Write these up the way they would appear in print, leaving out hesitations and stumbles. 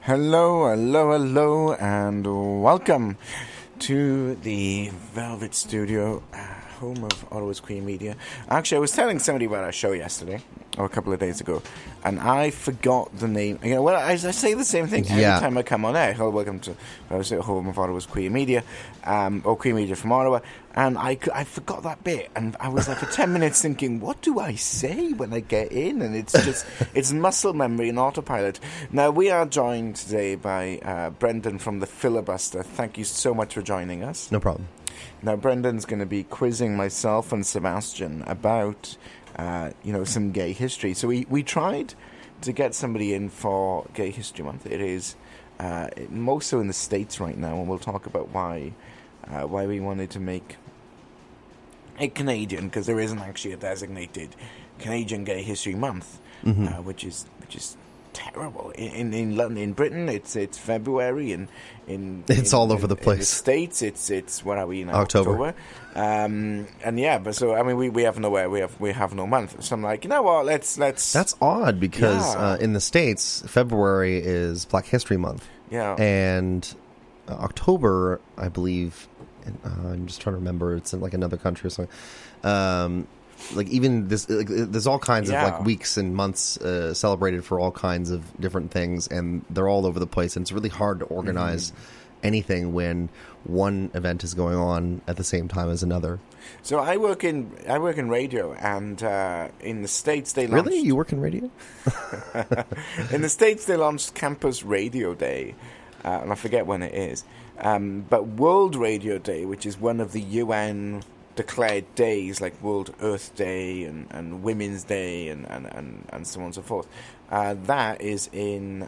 Hello, hello, hello, and welcome to the Velvet Studio, home of Ottawa's Queen Media. Actually, I was telling somebody about our show yesterday, or a couple of days ago, and I forgot the name. You know, well, I say the same thing every time I come on air. Hello, welcome to home of Ottawa's Queen Media, or Queen Media from Ottawa, and I forgot that bit, and I was like for 10 minutes thinking, what do I say when I get in? And it's just, it's muscle memory and autopilot. Now, we are joined today by Brendan from The Filibuster. Thank you so much for joining us. No problem. Now, Brendan's going to be quizzing myself and Sebastian about, some gay history. So we tried to get somebody in for Gay History Month. It is more so in the States right now, and we'll talk about why we wanted to make it Canadian, because there isn't actually a designated Canadian Gay History Month, which is terrible. In London, in Britain, it's February, and it's all over the place. In the States, it's what are we now? October. But so I mean, we have nowhere. We have no month. So I'm like, you know what? Let's. That's odd because in the States, February is Black History Month. Yeah, and October, I believe. I'm just trying to remember. It's in like another country or something. Like even this, there's all kinds of like weeks and months celebrated for all kinds of different things, and they're all over the place. And it's really hard to organize anything when one event is going on at the same time as another. So I work in radio, and in the States they launched... Really? You work in radio? In the States they launched Campus Radio Day, and I forget when it is. But World Radio Day, which is one of the UN declared days, like World Earth Day and Women's Day and so on and so forth, that is in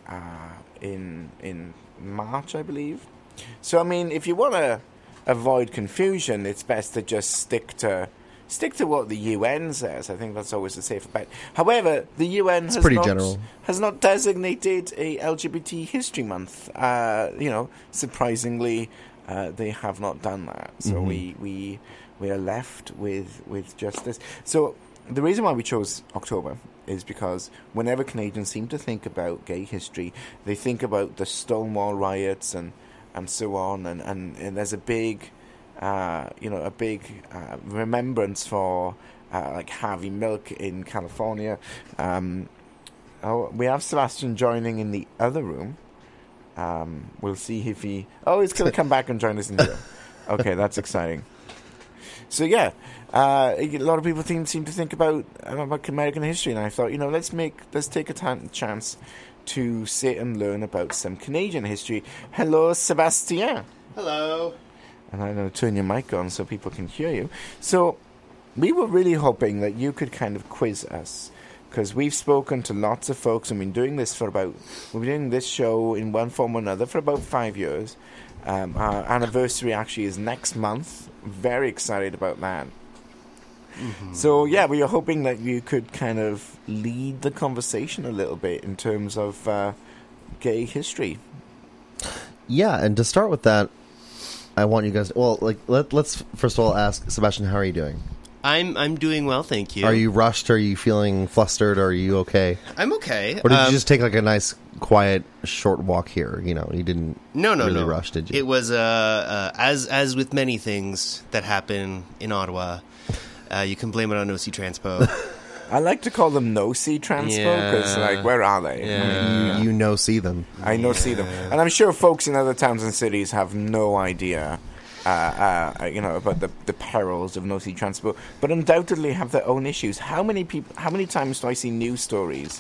March, I believe. So I mean, if you want to avoid confusion, it's best to just stick to what the UN says. I think that's always a safer bet. However, the UN has not designated a LGBT History Month. Surprisingly, they have not done that. So we are left with just this. So the reason why we chose October is because whenever Canadians seem to think about gay history, they think about the Stonewall riots and so on, and there's a big remembrance for like Harvey Milk in California. We have Sebastian joining in the other room. We'll see if he... Oh, he's going to come back and join us in here. Okay, that's exciting. So yeah, a lot of people seem to think about American history, and I thought, let's take a chance to sit and learn about some Canadian history. Hello, Sebastien. Hello. And I'm going to turn your mic on so people can hear you. So we were really hoping that you could kind of quiz us, because we've spoken to lots of folks and we've been doing this show in one form or another for about 5 years. Our anniversary actually is next month. Very excited about that. So yeah, we are hoping that you could kind of lead the conversation a little bit in terms of gay history. Yeah, and to start with that, I want you guys. Let's first of all ask Sebastian, how are you doing? I'm doing well, thank you. Are you rushed? Are you feeling flustered? Are you okay? I'm okay. Or did you just take like a nice, quiet, short walk here? You didn't really rush, did you? It was as with many things that happen in Ottawa, you can blame it on no-see transpo. I like to call them no-see transpo, because where are they? Yeah. You see them. I see them, and I'm sure folks in other towns and cities have no idea. About the perils of no-see transport, but undoubtedly have their own issues. How many times do I see news stories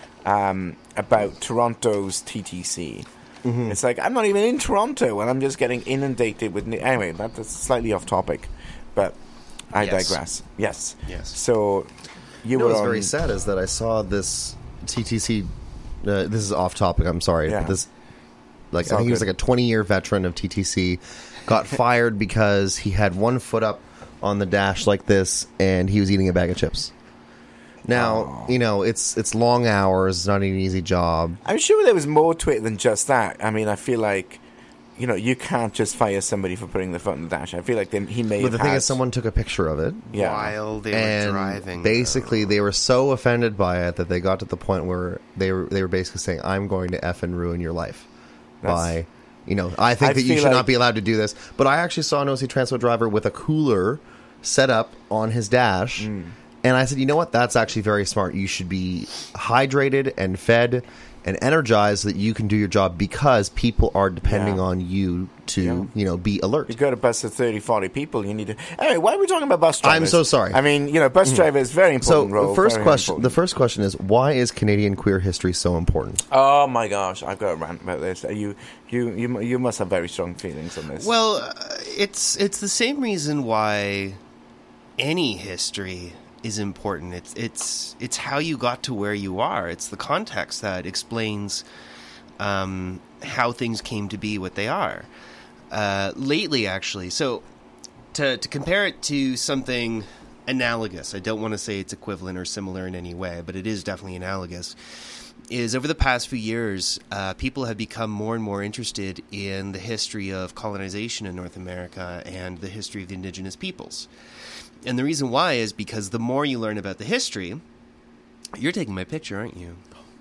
about Toronto's TTC? It's like, I'm not even in Toronto, and I'm just getting inundated with anyway, that's slightly off topic, but I digress. Yes. So what's very sad is that I saw this TTC. This is off topic. I'm sorry, but this, I think he was like a 20-year veteran of TTC. Got fired because he had one foot up on the dash like this, and he was eating a bag of chips. Now, it's long hours. It's not an easy job. I'm sure there was more to it than just that. I mean, I feel like, you can't just fire somebody for putting the foot on the dash. I feel like he may have But the thing is, someone took a picture of it. Yeah. While they were driving. Basically, they were so offended by it that they got to the point where they were basically saying, I'm going to F and ruin your life. by, I think that you should not be allowed to do this. But I actually saw an OC Transpo driver with a cooler set up on his dash. And I said, you know what? That's actually very smart. You should be hydrated and fed and energized so that you can do your job because people are depending on you to, be alert. You've got a bus of 30, 40 people. You need to... Anyway, why are we talking about bus drivers? I'm so sorry. I mean, bus driver is very important role. The first question is, why is Canadian queer history so important? Oh my gosh, I've got a rant about this. You must have very strong feelings on this. Well, it's the same reason why any history is important. It's how you got to where you are. It's the context that explains how things came to be what they are. Lately, actually, so to compare it to something analogous, I don't want to say it's equivalent or similar in any way, but it is definitely analogous, is over the past few years, people have become more and more interested in the history of colonization in North America and the history of the indigenous peoples. And the reason why is because the more you learn about the history, you're taking my picture, aren't you?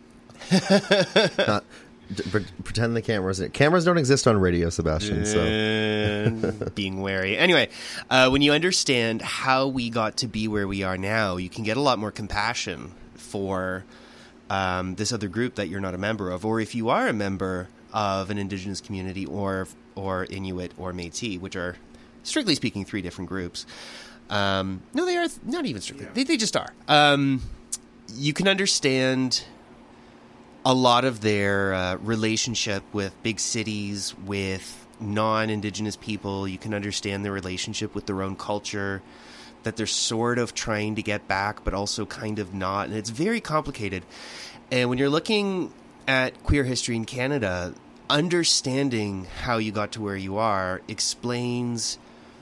Pretend the cameras don't exist on radio, Sebastian. So being wary. Anyway, when you understand how we got to be where we are now, you can get a lot more compassion for this other group that you're not a member of, or if you are a member of an indigenous community or Inuit or Métis, which are strictly speaking 3 different groups. No, they are not even strictly. Yeah. They just are. You can understand a lot of their relationship with big cities, with non-Indigenous people. You can understand their relationship with their own culture, that they're sort of trying to get back, but also kind of not. And it's very complicated. And when you're looking at queer history in Canada, understanding how you got to where you are explains...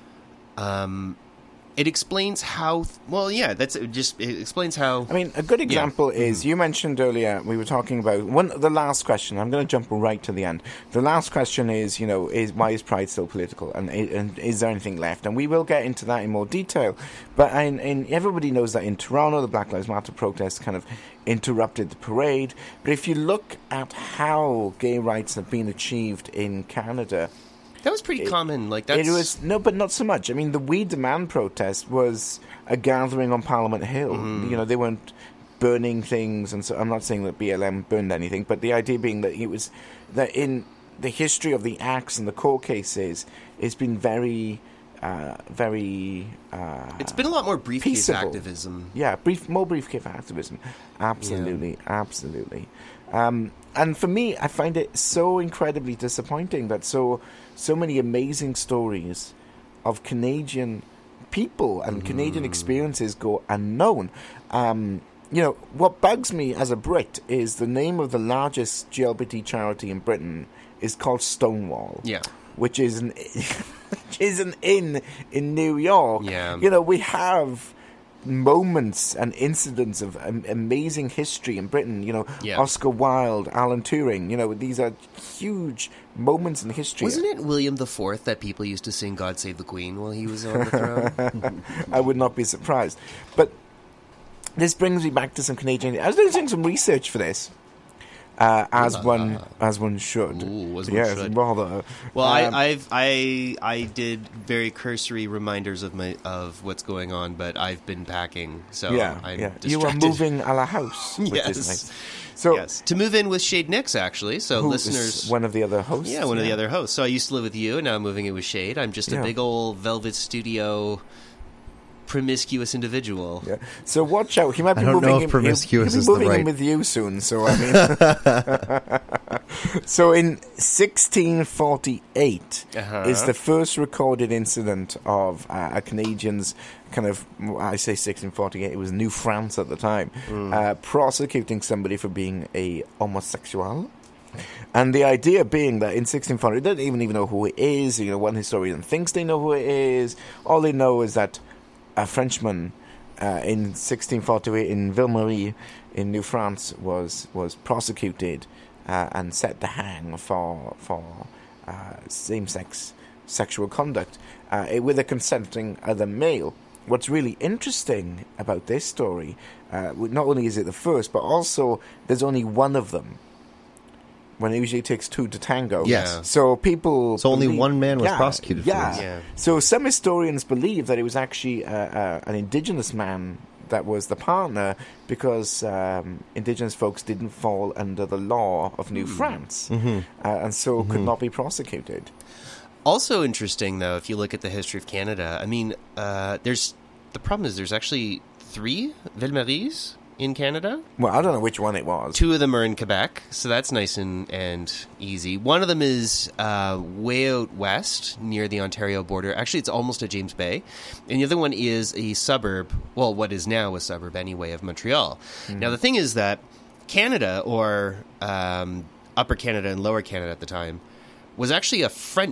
It explains how... it explains how... I mean, a good example is, you mentioned earlier, we were talking about... the last question, I'm going to jump right to the end. The last question is, why is Pride still political? And is there anything left? And we will get into that in more detail. But everybody knows that in Toronto, the Black Lives Matter protests kind of interrupted the parade. But if you look at how gay rights have been achieved in Canada... That was pretty common. But not so much. I mean, the We Demand protest was a gathering on Parliament Hill. They weren't burning things, and so I'm not saying that BLM burned anything, but the idea being that it was that in the history of the acts and the court cases, it's been very. It's been a lot more briefcase peaceable activism. Yeah, more briefcase activism. Absolutely. And for me, I find it so incredibly disappointing that so many amazing stories of Canadian people and Canadian experiences go unknown. What bugs me as a Brit is the name of the largest GLBT charity in Britain is called Stonewall. Yeah. Which is an inn in New York. Yeah. We have moments and incidents of amazing history in Britain. Oscar Wilde, Alan Turing. These are huge moments in history. Wasn't it William IV that people used to sing "God Save the Queen" while he was on the throne? I would not be surprised. But this brings me back to some Canadian... I was doing some research for this. As one should. Ooh, as one yes, should. Rather. Well, I did very cursory reminders of what's going on, but I've been packing, so I'm distracted. You are moving a la house, which is nice. So, yes, to move in with Shade Nix, actually. So listeners, one of the other hosts. Yeah, one of the other hosts. So I used to live with you, and now I'm moving in with Shade. I'm just a big old Velvet Studio promiscuous individual. Yeah. So watch out. He might be moving in with you soon. So I mean, so in 1648 is the first recorded incident of a Canadian's kind of. I say 1648. It was New France at the time, prosecuting somebody for being a homosexual. And the idea being that in 1640, they don't even know who it is. One historian thinks they know who it is. All they know is that a Frenchman in 1648 in Ville-Marie in New France was prosecuted and set to hang for same-sex sexual conduct with a consenting other male. What's really interesting about this story, not only is it the first, but also there's only one of them. when it usually takes two to tango. Yes. So people... So only one man was prosecuted for this. Yeah. So some historians believe that it was actually an indigenous man that was the partner because indigenous folks didn't fall under the law of New France and so could not be prosecuted. Also interesting, though, if you look at the history of Canada, I mean, the problem is there's actually 3 Ville-Maries in Canada. Well, I don't know which one it was. 2 of them are in Quebec, so that's nice and easy. One of them is way out west near the Ontario border. Actually, it's almost at James Bay. And the other one is a suburb, well, what is now a suburb anyway, of Montreal. Now, the thing is that Canada, or Upper Canada and Lower Canada at the time, was actually a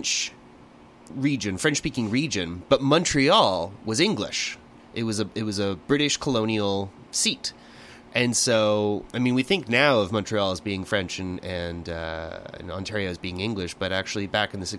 French-speaking region, but Montreal was English. It was a British colonial seat. And so, I mean, we think now of Montreal as being French and Ontario as being English, but actually back in the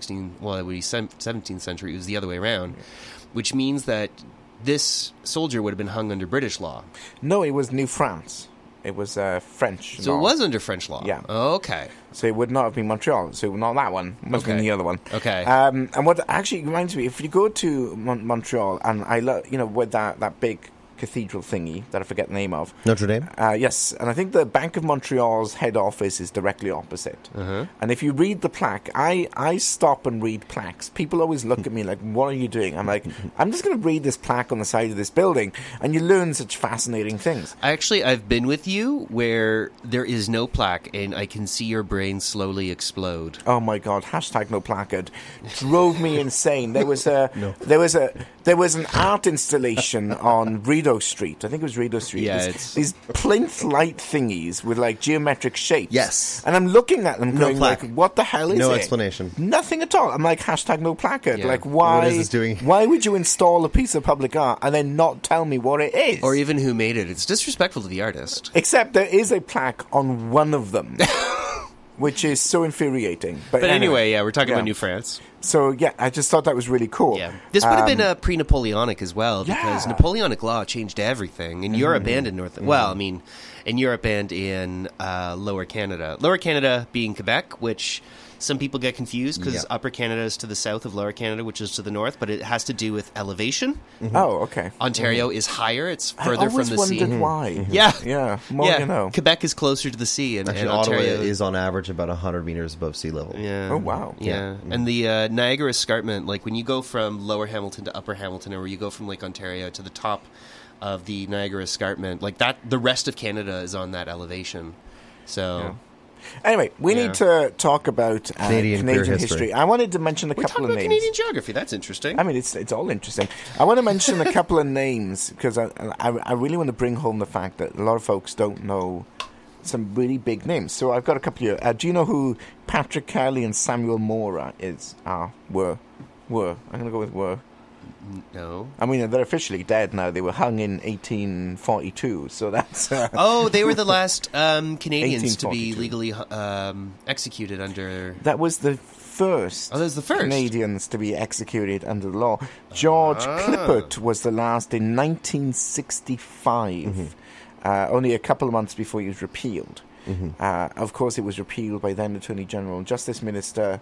17th century, it was the other way around, which means that this soldier would have been hung under British law. No, it was New France. It was French law. So it was under French law? Yeah. Oh, okay. So it would not have been Montreal. So not that one. It must have been the other one. Okay. And what actually reminds me, if you go to Montreal, and I love, with that big cathedral thingy that I forget the name of. Notre Dame? Yes, and I think the Bank of Montreal's head office is directly opposite. And if you read the plaque, I stop and read plaques. People always look at me like, what are you doing? I'm like, I'm just going to read this plaque on the side of this building, and you learn such fascinating things. Actually, I've been with you where there is no plaque, and I can see your brain slowly explode. Oh my God! #no placard drove me insane. There was there was an art installation on Rideau Street. I think it was Rideau Street. Yeah, these plinth light thingies with like geometric shapes. Yes. And I'm looking at them going like, what the hell is it? No explanation. Nothing at all. I'm like, #no placard. Yeah. Like, why? What is this doing? Why would you install a piece of public art and then not tell me what it is? Or even who made it. It's disrespectful to the artist. Except there is a plaque on one of them. Which is so infuriating. But anyway, yeah, we're talking about New France. So, yeah, I just thought that was really cool. Yeah. This would have been pre-Napoleonic as well, because Napoleonic law changed everything in Europe and in in Europe and in Lower Canada. Lower Canada being Quebec, which some people get confused because Upper Canada is to the south of Lower Canada, which is to the north, but it has to do with elevation. Oh, okay. Ontario is higher; it's further from the sea. I always wondered why. Yeah, more you know. Quebec is closer to the sea, and Ottawa Ontario is on average about 100 meters above sea level. Yeah. Oh, wow. Yeah, and the Niagara Escarpment, like when you go from Lower Hamilton to Upper Hamilton, or you go from Lake Ontario to the top of the Niagara Escarpment, like that, the rest of Canada is on that elevation. So. Yeah. Anyway, we need to talk about Canadian history. I wanted to mention a couple of names. Canadian geography. That's interesting. I mean, it's all interesting. I want to mention a couple of names because I really want to bring home the fact that a lot of folks don't know some really big names. So I've got a couple of. Do you know who Patrick Kelly and Samuel Mora were? I'm going to go with were. No. I mean, they're officially dead now. They were hung in 1842, so that's... they were the last Canadians to be legally executed under... That was the first. Oh, that was the first. Canadians to be executed under the law. George Clippert was the last in 1965, only a couple of months before he was repealed. Of course, it was repealed by then Attorney General and Justice Minister...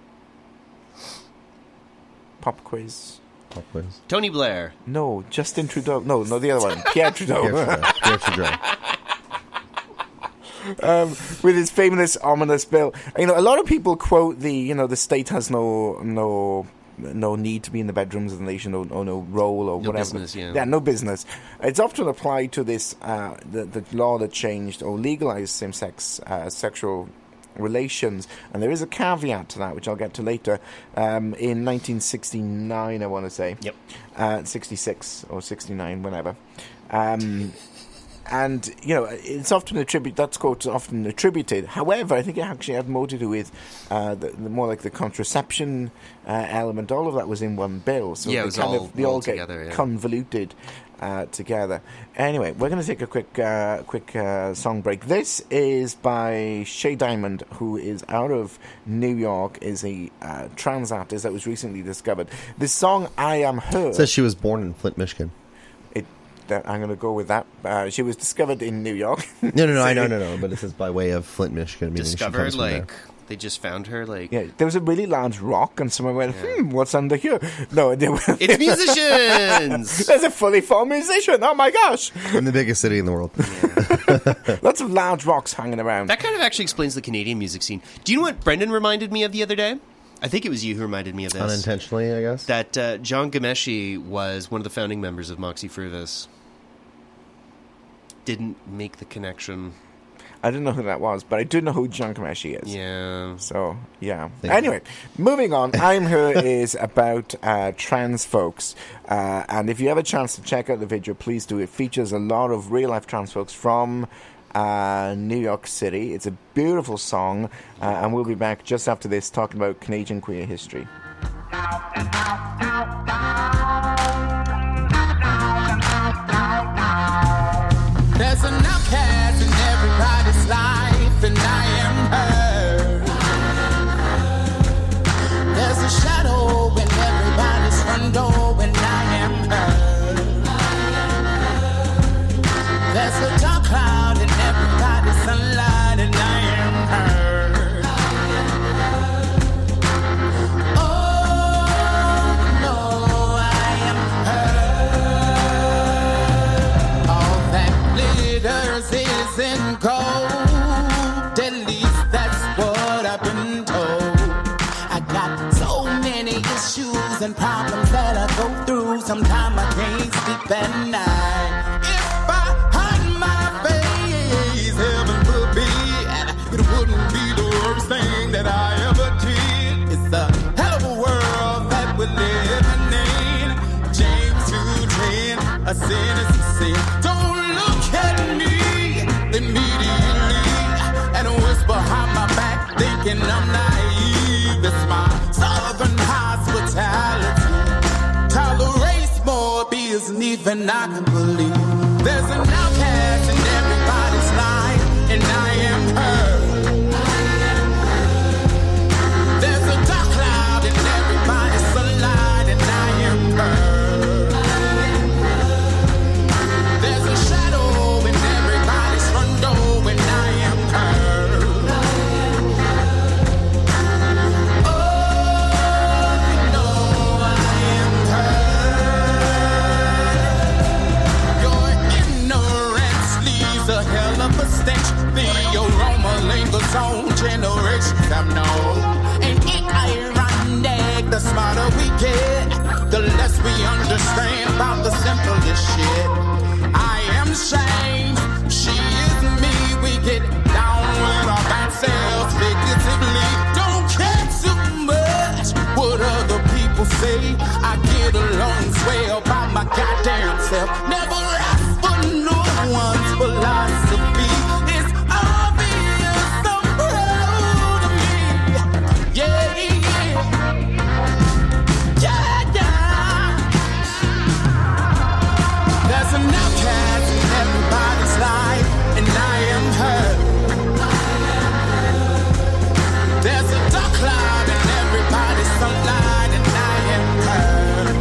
Pop quiz. Tony Blair. No, Justin Trudeau. No, the other one. Pierre Trudeau. Pierre Trudeau. With his famous ominous bill. A lot of people quote the state has no need to be in the bedrooms of the nation, or no role or whatever. Business, yeah, no business. It's often applied to this the law that changed or legalized same-sex sexual relations, and there is a caveat to that, which I'll get to later. In 1969, I want to say. Yep. 66 or 69, whenever. And it's often attributed. That quote's often attributed. However, I think it actually had more to do with the more like the contraception element. All of that was in one bill, so it was all get together, convoluted together. Anyway, we're going to take a quick song break. This is by Shay Diamond, who is out of New York, is a trans artist that was recently discovered. This song, I Am Her. It says she was born in Flint, Michigan. I'm going to go with that. She was discovered in New York. No. I know. But it says by way of Flint, Michigan. Discovered, like they just found her. Like there was a really large rock, and someone went, what's under here? No, it's musicians. There's a fully formed musician. Oh my gosh! In the biggest city in the world. Lots of large rocks hanging around. That kind of actually explains the Canadian music scene. Do you know what Brendan reminded me of the other day? I think it was you who reminded me of this. Unintentionally, I guess. That John Ghomeshi was one of the founding members of Moxie Fruvis. Didn't make the connection. I don't know who that was, but I do know who John Ghomeshi is. Yeah. So, yeah. Anyway, moving on. I'm Here is about trans folks. And if you have a chance to check out the video, please do. It features a lot of real-life trans folks from New York City. It's a beautiful song. And we'll be back just after this talking about Canadian queer history. There's an outcast in everybody's life, and I am her. There's a shadow in everybody's front door, and I am her. There's a dark cloud in everybody's sunlight, and I am her. Oh, no, I am her. All that glitters isn't gold, at least that's what I've been told. I got so many issues and problems that I go through. Sometimes I can't sleep at night. If I hide my face, heaven forbid, it wouldn't be the worst thing that I ever did. It's a hell of a world that we're living in. James 2:10, a sin is a sin. Don't look at me immediately and whisper behind my back, thinking I'm naive. It's my southern hospitality. Tolerates more abuse than even I can believe. There's an outcast in everybody's life, and I am her. There's a dark cloud in everybody's sunlight, and I am her. There's a shadow in everybody's front door, and I am her. Oh, you know I am her. Your ignorance leaves a hell of a stench. The aroma lingers on generations I've known. Ain't it ironic? The smarter we get, the less we understand about the simplest shit. I am shame, she is me. We get down with our bad selves figuratively. Don't care too much what other people say. I get along swell by my goddamn self. Never ask for no one's philosophy. It's obvious I'm proud of me. Yeah. There's an outcast in everybody's life, and I am her. There's a dark cloud in everybody's sunlight, and I am her.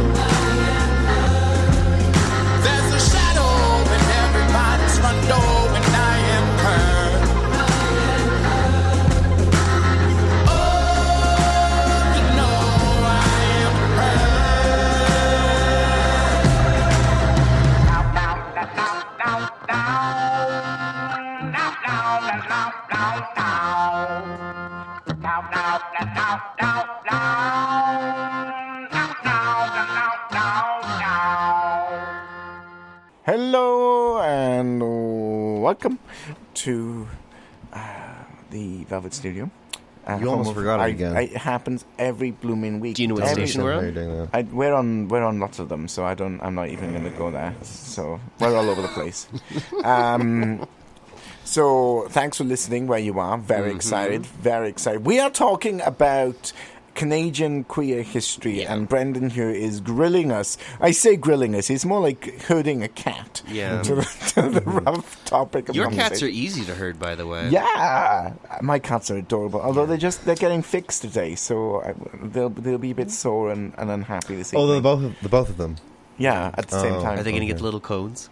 There's a shadow in everybody's front door, and I am her. Oh, you know I am her. Hello and welcome to the Velvet Studio. You almost forgot it again. It happens every blooming week. Do you know what station we're on? We're on lots of them, so I'm not even going to go there. So we're all over the place. So thanks for listening where you are. Very excited. Very excited. We are talking about Canadian queer history, and Brendan here is grilling us. I say grilling us. He's more like herding a cat to the rough topic of Your cats are easy to herd, by the way. Yeah, my cats are adorable. Although they're getting fixed today, so they'll be a bit sore and unhappy this evening. Oh, the both of them. Yeah, at the same time. Are they going to get little cones?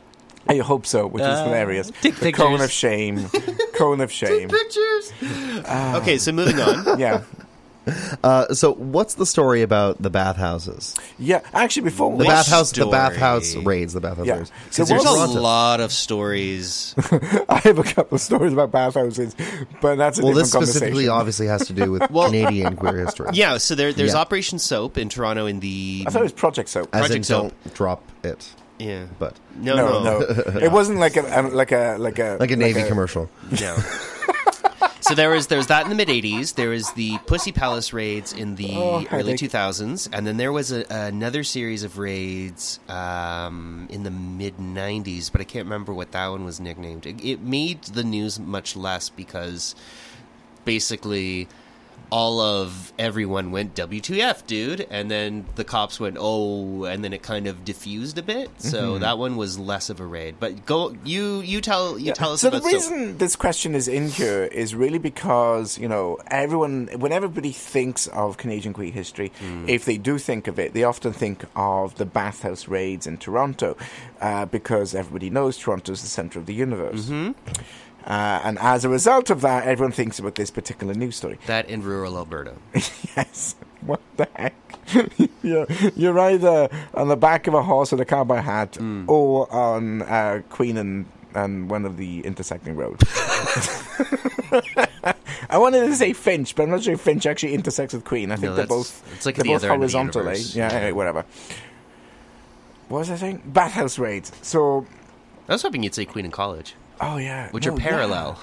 I hope so, which is hilarious. Take The pictures. cone of shame. Cone of shame. Pictures. Okay, so moving on. Yeah. So what's the story about the bathhouses? Yeah. Actually, before The Which bathhouse story? raids. The bathhouse Yeah. raids. So There's a what- lot of stories. I have a couple of stories about bathhouses, but that's a Well, different this specifically conversation. obviously has to do with Canadian queer history. Yeah, so there's Yeah. Operation Soap in Toronto in the... I thought it was Project Soap. As in, Project Soap. don't drop it. Yeah. But No. It wasn't like a Navy commercial. No. So there was that in the mid '80s. There was the Pussy Palace raids in the early headache. 2000s, and then there was another series of raids in the mid '90s, but I can't remember what that one was nicknamed. It made the news much less because basically all of everyone went WTF, dude, and then the cops went oh, and then it kind of diffused a bit. So that one was less of a raid. But go, you tell us So about the reason this question is in here is really because, you know, when everybody thinks of Canadian queer history, if they do think of it, they often think of the bathhouse raids in Toronto, because everybody knows Toronto is the center of the universe. And as a result of that, everyone thinks about this particular news story. That in rural Alberta. Yes. What the heck? You're either on the back of a horse with a cowboy hat or on Queen and one of the intersecting roads. I wanted to say Finch, but I'm not sure if Finch actually intersects with Queen. I think they're both, it's like they're the both other end of the horizontal. universe. Yeah, anyway, whatever. What was I saying? Bathhouse raids. So, I was hoping you'd say Queen and College, oh yeah. which No, are parallel.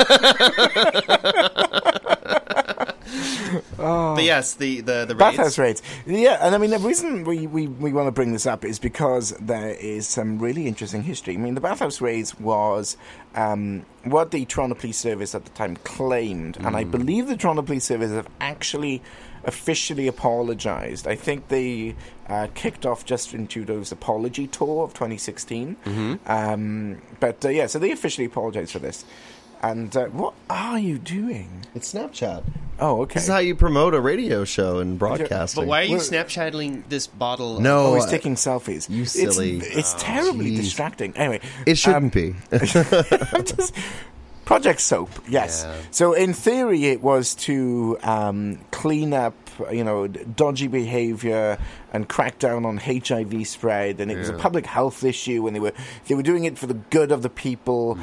But yes, the raids. Bathhouse raids. Yeah, and I mean, the reason we want to bring this up is because there is some really interesting history. I mean, the bathhouse raids was what the Toronto Police Service at the time claimed, and I believe the Toronto Police Service have actually officially apologized. I think they kicked off Justin Trudeau's apology tour of 2016. So they officially apologized for this. And what are you doing? It's Snapchat. Oh, okay. This is how you promote a radio show and broadcasting. But why are you Well- Snapchatting this bottle? No, Oh, he's taking selfies. you silly. It's terribly Jeez. distracting. Anyway, It shouldn't be. Project Soap, yes. Yeah. So in theory, it was to clean up, dodgy behavior and crack down on HIV spread, and it was a public health issue, and they were doing it for the good of the people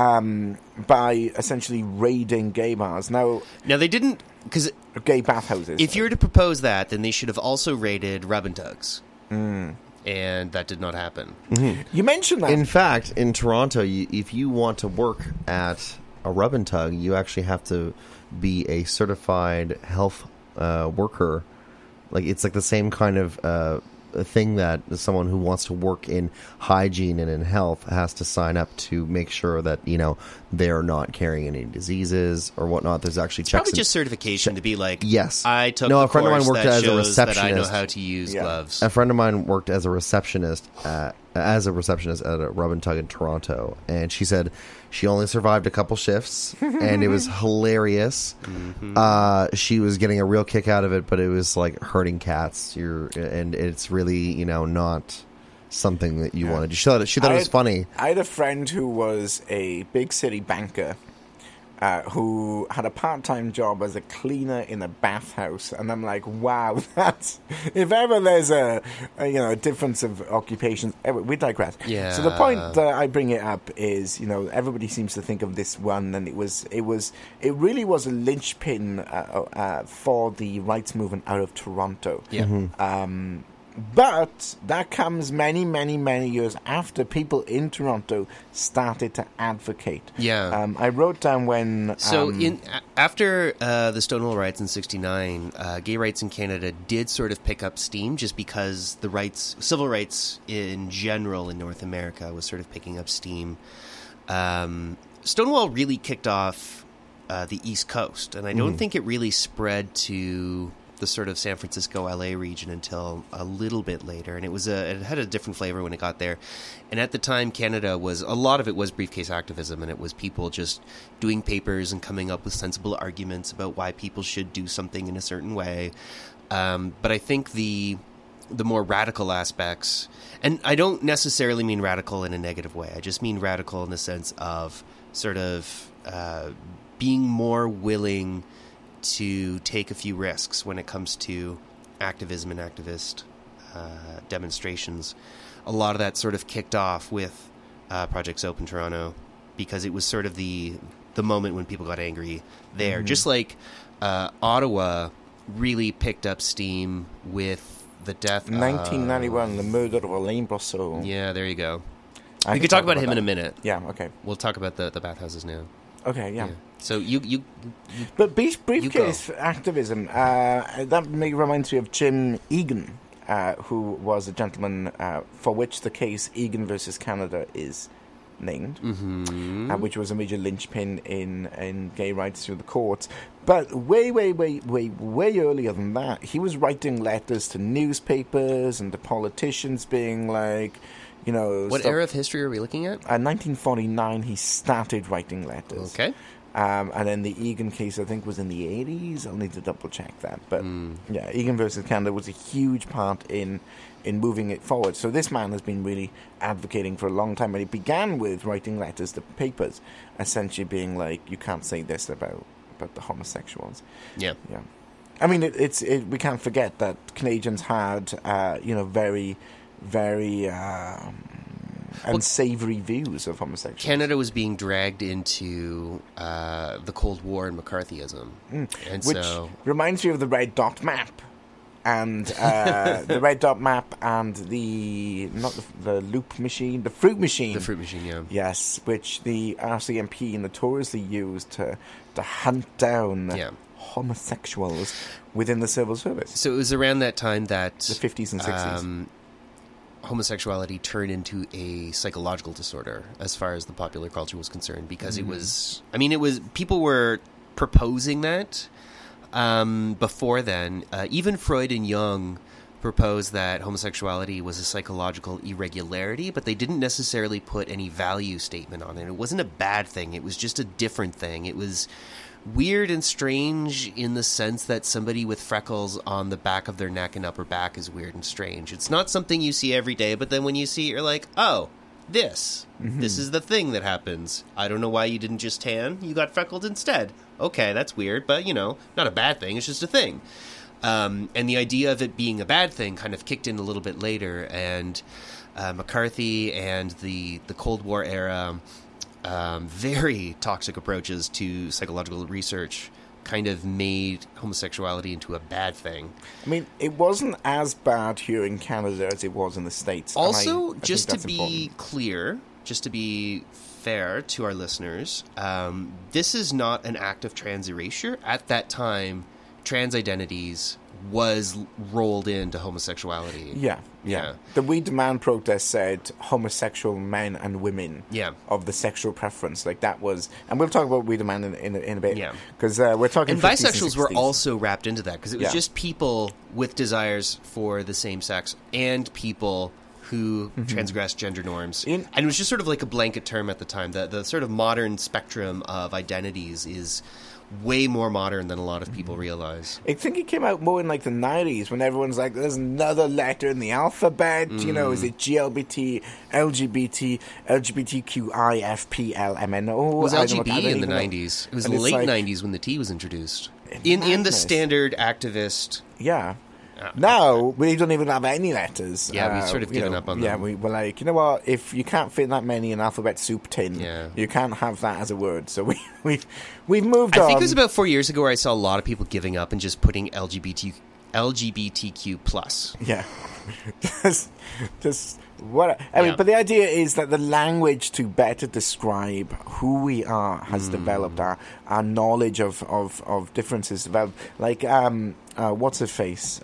by essentially raiding gay bars. Now, they didn't, because gay bathhouses. if you were to propose that, then they should have also raided Rub and Tugs. And that did not happen. You mentioned that. In fact, in Toronto, if you want to work at a rub and tug, you actually have to be a certified health worker. Like it's like the same kind of thing that someone who wants to work in hygiene and in health has to sign up to make sure that they're not carrying any diseases or whatnot. There's actually checks. Probably just certification to be like, Yes. I took No, the a friend of mine course worked that as a shows that I know receptionist. how to use gloves. A friend of mine worked as a receptionist at a rub and tug in Toronto, and she said she only survived a couple shifts, and it was hilarious. She was getting a real kick out of it, but it was like herding cats. And it's really not something that you want to do. She thought it was funny. I had a friend who was a big city banker who had a part-time job as a cleaner in a bathhouse, and I'm like, wow, that's if ever there's a difference of occupations. We digress. Yeah. So the point that I bring it up is, everybody seems to think of this one, and it really was a linchpin for the rights movement out of Toronto. Yeah. But that comes many, many, many years after people in Toronto started to advocate. Yeah. I wrote down when... So after the Stonewall riots in '69, gay rights in Canada did sort of pick up steam, just because the civil rights in general in North America was sort of picking up steam. Stonewall really kicked off the East Coast, and I don't think it really spread to the sort of San Francisco, LA region until a little bit later, and it had a different flavor when it got there. And at the time, Canada a lot of it was briefcase activism, and it was people just doing papers and coming up with sensible arguments about why people should do something in a certain way. But I think the the more radical aspects. And I don't necessarily mean radical in a negative way. I just mean radical in the sense of sort of being more willing to take a few risks when it comes to activism and activist demonstrations. A lot of that sort of kicked off with Project Open Toronto, because it was sort of the moment when people got angry there. Mm-hmm. Just like Ottawa really picked up steam with the death 1991, the murder of Alain Brosseau. Yeah, there you go. We could talk about him in a minute. Yeah, okay. We'll talk about the bathhouses now. Okay, yeah. So you but briefcase activism, that reminds me of Jim Egan, who was a gentleman for which the case Egan versus Canada is named, which was a major linchpin in gay rights through the courts. But way earlier than that, he was writing letters to newspapers and to politicians being like, you know... What era of history are we looking at? 1949, he started writing letters. Okay. And then the Egan case, I think, was in the 80s. I'll need to double-check that. But, yeah, Egan versus Canada was a huge part in moving it forward. So this man has been really advocating for a long time. And it began with writing letters to papers, essentially being like, you can't say this about the homosexuals. Yeah. Yeah. I mean, we can't forget that Canadians had, very, very... unsavory views of homosexuals. Canada was being dragged into the Cold War and McCarthyism. Which reminds me of the Red Dot map. And the Red Dot map and the loop machine, the fruit machine. The fruit machine, yeah. Yes, which the RCMP notoriously used to hunt down homosexuals within the civil service. So it was around that time that... The 50s and 60s. Homosexuality turned into a psychological disorder as far as the popular culture was concerned, because it was people were proposing that before then. Even Freud and Jung proposed that homosexuality was a psychological irregularity, but they didn't necessarily put any value statement on it. It wasn't a bad thing. It was just a different thing. It was weird and strange in the sense that somebody with freckles on the back of their neck and upper back is weird and strange. It's not something you see every day, but then when you see it, you're like, oh, this is the thing that happens. I don't know why you didn't just tan. You got freckled instead. Okay, that's weird, but, not a bad thing. It's just a thing. And the idea of it being a bad thing kind of kicked in a little bit later, and McCarthy and the Cold War era... very toxic approaches to psychological research kind of made homosexuality into a bad thing. I mean, it wasn't as bad here in Canada as it was in the States. Also, just to be clear, just to be fair to our listeners, this is not an act of trans erasure. At that time, trans identities was rolled into homosexuality. Yeah. The We Demand protest said homosexual men and women of the sexual preference. Like that was... And we'll talk about We Demand in a bit. Yeah. Because we're talking... And bisexuals were also wrapped into that, because it was just people with desires for the same sex and people who transgressed gender norms. And it was just sort of like a blanket term at the time. The sort of modern spectrum of identities is... way more modern than a lot of people realize. I think it came out more in like the 90s when everyone's like, there's another letter in the alphabet. Is it GLBT, LGBT, LGBTQI, FPLMNO? It was LGB in the 90s. It was the late 90s when the T was introduced. In the standard activist... Yeah. Now, we don't even have any letters. Yeah, we've sort of given up on them. Yeah, we were like, you know what? If you can't fit that many in alphabet soup tin, you can't have that as a word. So we've moved on. I think it was about 4 years ago where I saw a lot of people giving up and just putting LGBTQ+. Yeah. just what I mean, but the idea is that the language to better describe who we are has developed. Our knowledge of differences developed. Like, what's her face?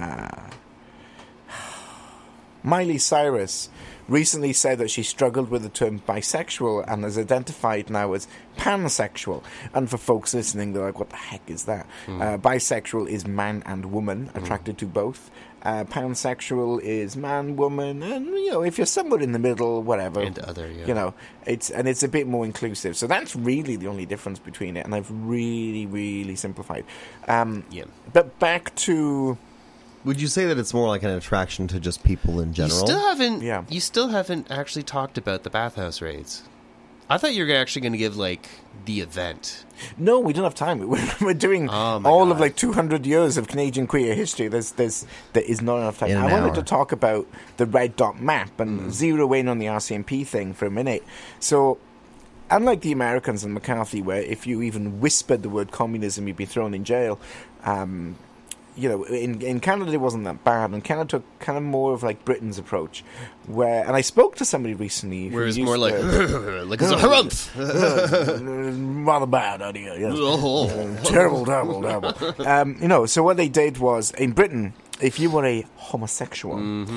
Miley Cyrus recently said that she struggled with the term bisexual and is identified now as pansexual. And for folks listening, they're like, what the heck is that? Bisexual is man and woman, attracted to both. Pansexual is man, woman, and, if you're somewhere in the middle, whatever. And other, yeah. It's a bit more inclusive. So that's really the only difference between it, and I've really, really simplified. But back to Would you say that it's more like an attraction to just people in general? You still haven't actually talked about the bathhouse raids. I thought you were actually going to give, like, the event. No, we don't have time. We're doing all of, like, 200 years of Canadian queer history. There is not enough time. I wanted to talk about the red dot map and zero in on the RCMP thing for a minute. So, unlike the Americans and McCarthy, where if you even whispered the word communism, you'd be thrown in jail, in Canada it wasn't that bad, and Canada took kind of more of like Britain's approach, and I spoke to somebody recently where it's more like like it's a harumph, rather bad idea, yes. Terrible. So what they did was, in Britain, if you were a homosexual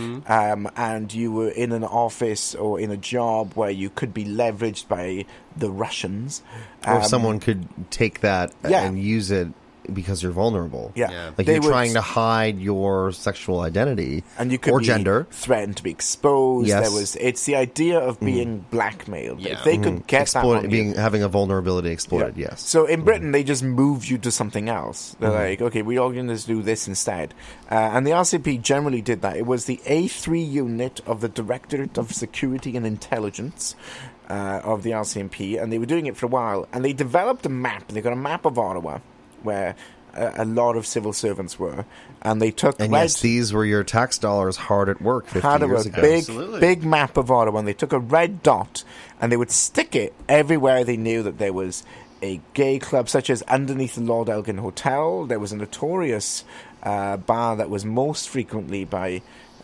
and you were in an office or in a job where you could be leveraged by the Russians, or someone could take that and use it because you're vulnerable. Like you're trying to hide your sexual identity, and you could be gender, threatened to be exposed. It's the idea of being blackmailed. If they could get having a vulnerability exploited. Yes. So in Britain, they just moved you to something else. They're like, okay, we're all going to do this instead. And the RCMP generally did that. It was the A3 unit of the Directorate of Security and Intelligence of the RCMP, and they were doing it for a while. And they developed a map. They got a map of Ottawa, where a lot of civil servants were, and they took these were your tax dollars hard at work 50 years ago. Big map of Ottawa, and they took a red dot and they would stick it everywhere they knew that there was a gay club, such as underneath the Lord Elgin Hotel. There was a notorious bar that was most frequented by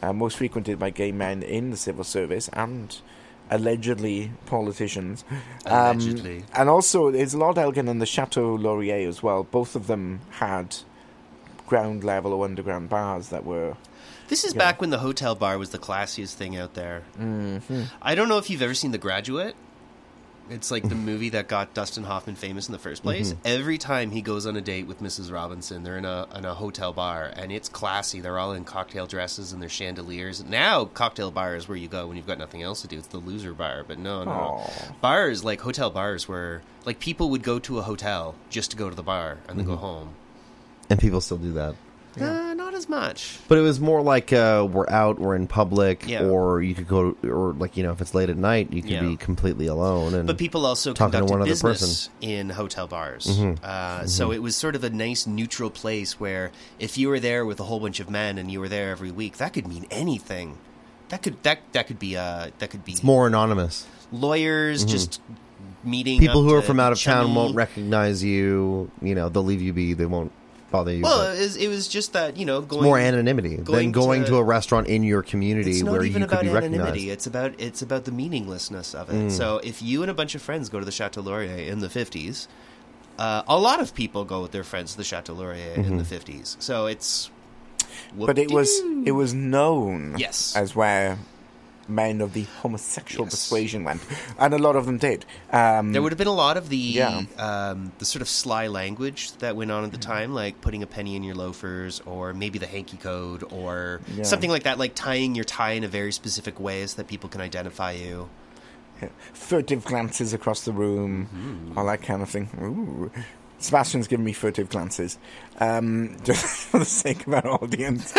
gay men in the civil service and allegedly politicians. Allegedly. And also, there's Lord Elgin and the Chateau Laurier as well. Both of them had ground level or underground bars that were... This is back when the hotel bar was the classiest thing out there. I don't know if you've ever seen The Graduate. It's like the movie that got Dustin Hoffman famous in the first place. Every time he goes on a date with Mrs. Robinson, they're in a hotel bar, and it's classy. They're all in cocktail dresses and their chandeliers. Now, cocktail bar is where you go when you've got nothing else to do. It's the loser bar, but no. Bars, like hotel bars, where like people would go to a hotel just to go to the bar and then go home. And people still do that. Not as much. But it was more like we're out, we're in public, or you could go, or like, if it's late at night, you could be completely alone. But people also conducted business in hotel bars. So it was sort of a nice neutral place where if you were there with a whole bunch of men and you were there every week, that could mean anything. That could be it's more anonymous. Lawyers just meeting people who are from out of town won't recognize you. They'll leave you be. They won't bother you. Well, it was just that, going... It's more anonymity than going to a restaurant in your community where you could be recognized. It's about the meaninglessness of it. So if you and a bunch of friends go to the Chateau Laurier in the 50s, a lot of people go with their friends to the Chateau Laurier in the 50s. So it's... But it was known as where men of the homosexual persuasion went, and a lot of them did. There would have been a lot of the sort of sly language that went on at the time, like putting a penny in your loafers, or maybe the hanky code, or something like that, like tying your tie in a very specific way so that people can identify you. Furtive glances across the room, all that kind of thing. Ooh. Sebastian's giving me furtive glances, just for the sake of our audience.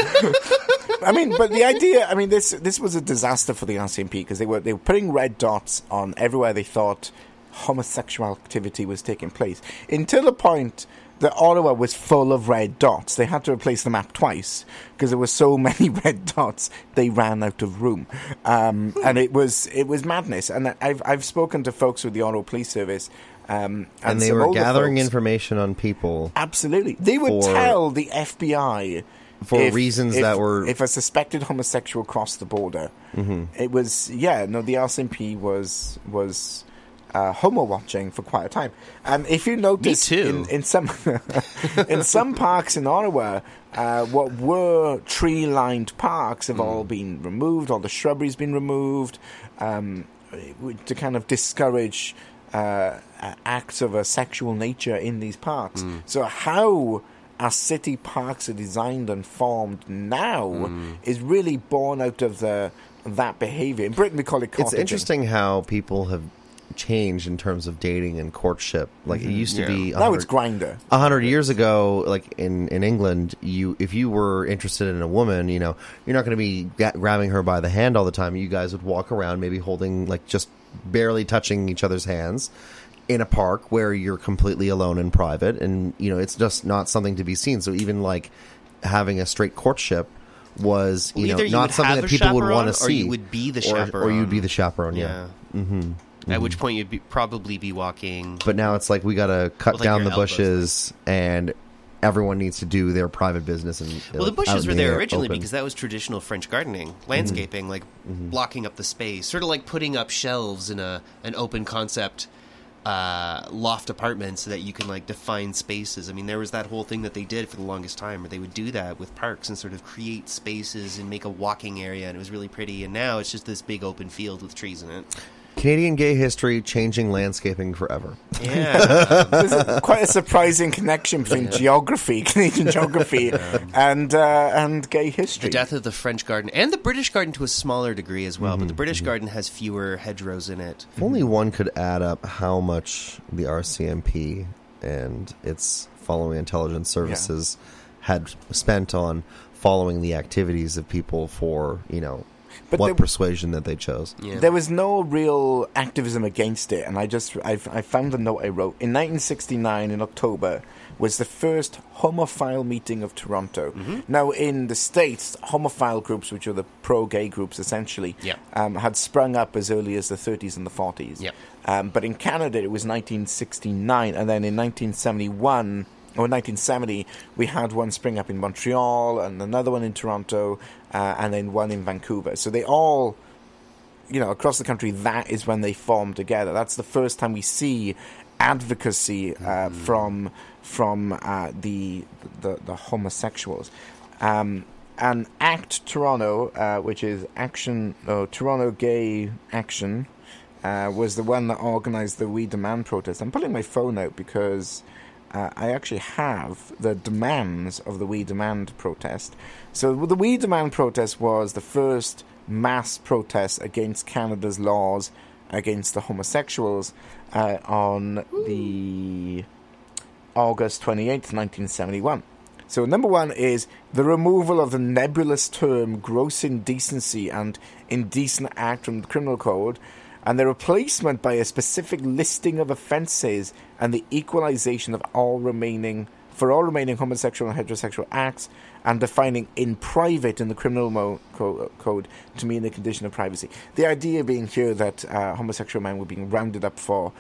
But the idea, this was a disaster for the RCMP, because they were putting red dots on everywhere they thought homosexual activity was taking place, until the point that Ottawa was full of red dots. They had to replace the map twice because there were so many red dots they ran out of room, and it was madness. And I've spoken to folks with the Ottawa Police Service. And they were gathering information on people. Absolutely. They would tell the FBI if a suspected homosexual crossed the border. It was, the RCMP was homo watching for quite a time. And if you notice, in some in some parks in Ottawa, what were tree-lined parks have all been removed. All the shrubbery's been removed to kind of discourage acts of a sexual nature in these parks. So how our city parks are designed and formed now is really born out of that behaviour. In Britain, we call it cottages. It's interesting how people have changed in terms of dating and courtship. Like it used to be. Now it's Grindr. 100 years ago, like in England, if you were interested in a woman, you're not going to be grabbing her by the hand all the time. You guys would walk around, maybe holding, like, just barely touching each other's hands in a park where you're completely alone and private, and it's just not something to be seen. So even like having a straight courtship was not something that people would want to see, or you would be the chaperone, or you'd be the chaperone. Yeah. Mm-hmm. At which point you'd probably be walking. But now it's like we got to cut down the bushes, and everyone needs to do their private business. And the bushes were there originally because that was traditional French gardening, landscaping, like blocking up the space, sort of like putting up shelves in an open concept loft apartment so that you can like define spaces. I mean, there was that whole thing that they did for the longest time where they would do that with parks and sort of create spaces and make a walking area, and it was really pretty. And now it's just this big open field with trees in it. Canadian gay history changing landscaping forever. Yeah. There's quite a surprising connection between Canadian geography, and gay history. The death of the French garden and the British garden to a smaller degree as well, but the British garden has fewer hedgerows in it. If only one could add up how much the RCMP and its following intelligence services had spent on following the activities of people for, what persuasion that they chose. Yeah. There was no real activism against it, and I found the note I wrote. In 1969, in October, was the first homophile meeting of Toronto. Now, in the States, homophile groups, which are the pro-gay groups, essentially, had sprung up as early as the 30s and the 40s. But in Canada, it was 1969, and then in 1971... or 1970, we had one spring up in Montreal and another one in Toronto and then one in Vancouver. So they all, across the country, that is when they formed together. That's the first time we see advocacy from the homosexuals. And ACT Toronto, which is Toronto Gay Action, was the one that organized the We Demand protest. I'm pulling my phone out because... I actually have the demands of the We Demand protest. So the We Demand protest was the first mass protest against Canada's laws against the homosexuals on the August 28th, 1971. So number one is the removal of the nebulous term gross indecency and indecent act from the criminal code, and the replacement by a specific listing of offences and the equalisation of all remaining homosexual and heterosexual acts, and defining in private in the criminal code to mean the condition of privacy. The idea being here that homosexual men were being rounded up for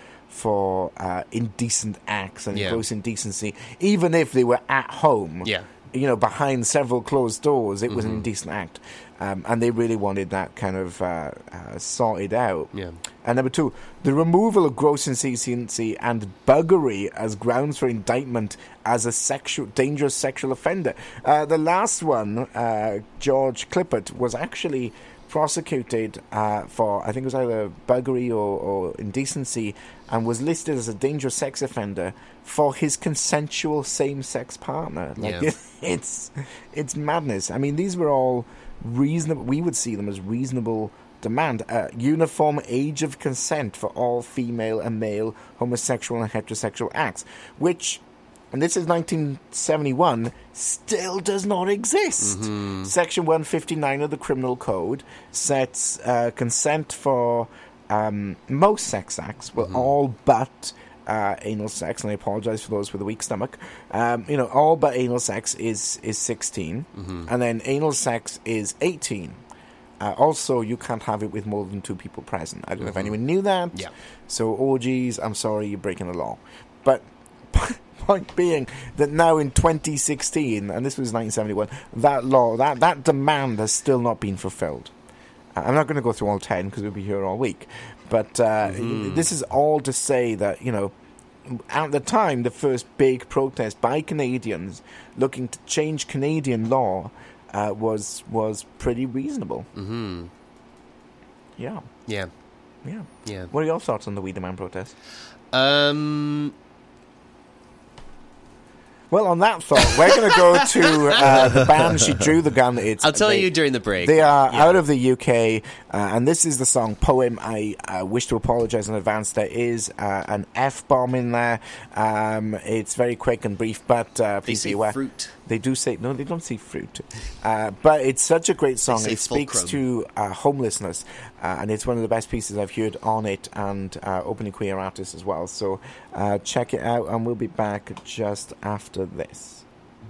indecent acts and gross indecency, even if they were at home. Behind several closed doors, it was an indecent act. And they really wanted that kind of sorted out. And number two, the removal of gross indecency and buggery as grounds for indictment as a dangerous sexual offender. The last one, George Clippert, was actually prosecuted for, I think it was either buggery or indecency, and was listed as a dangerous sex offender for his consensual same-sex partner. It's madness. I mean, these were all reasonable. We would see them as reasonable demand. Uniform age of consent for all female and male homosexual and heterosexual acts, which, and this is 1971, still does not exist. Section 159 of the Criminal Code sets consent for most sex acts, all but anal sex, and I apologize for those with a weak stomach. All but anal sex is 16, and then anal sex is 18. Also, you can't have it with more than two people present. I don't know if anyone knew that. So orgies, I'm sorry, you're breaking the law. But point being that now in 2016, and this was 1971, that law, that demand has still not been fulfilled. I'm not going to go through all 10 because we'll be here all week. But this is all to say that, at the time, the first big protest by Canadians looking to change Canadian law was pretty reasonable. Yeah. What are your thoughts on the We Demand protest? Well, on that thought, we're going to go to the band She Drew the Gun. I'll tell you during the break. They are out of the UK. And this is the song Poem. I wish to apologize in advance. There is an F-bomb in there. It's very quick and brief, but please be aware. Fruit. They do say, no, they don't say fruit. But it's such a great song. It speaks to homelessness, and it's one of the best pieces I've heard on it, and openly queer artists as well. So check it out, and we'll be back just after this.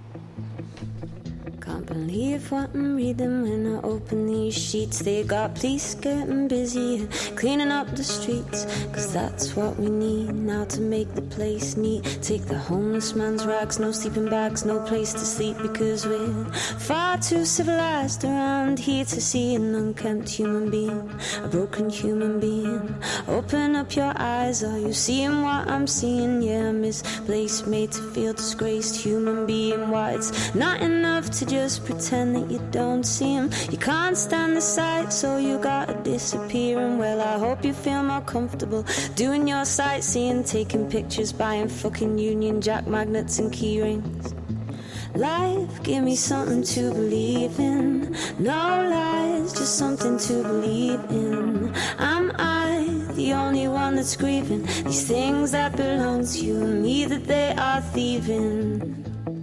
Can't believe what I'm reading when I open these sheets. They got police getting busy cleaning up the streets, 'cause that's what we need now to make the place neat. Take the homeless man's rags, no sleeping bags, no place to sleep, because we're far too civilized around here to see an unkempt human being, a broken human being. Open up your eyes, are you seeing what I'm seeing? Yeah, misplaced, made to feel disgraced human being. Why it's not enough to just pretend that you don't see him. You can't stand the sight, so you gotta disappear. And well, I hope you feel more comfortable doing your sightseeing, taking pictures, buying fucking Union Jack magnets and key rings. Life, give me something to believe in. No lies, just something to believe in. Am I the only one that's grieving these things that belong to you and me, that they are thieving?